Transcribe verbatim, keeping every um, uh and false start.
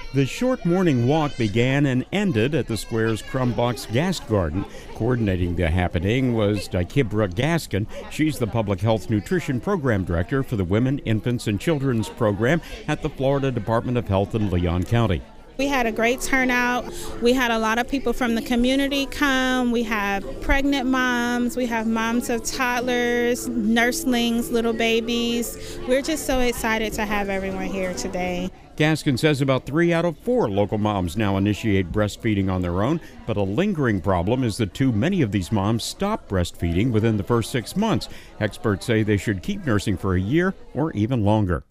The short morning walk began and ended at the square's Crumbox Gas Garden. Coordinating the happening was Dikibra Gaskin. She's the Public Health Nutrition Program Director for the Women, Infants, and Children's Program at the Florida Department of Health in Leon County. We had a great turnout. We had a lot of people from the community come. We have pregnant moms. We have moms of toddlers, nurslings, little babies. We're just so excited to have everyone here today. Gaskin says about three out of four local moms now initiate breastfeeding on their own, but a lingering problem is that too many of these moms stop breastfeeding within the first six months. Experts say they should keep nursing for a year or even longer.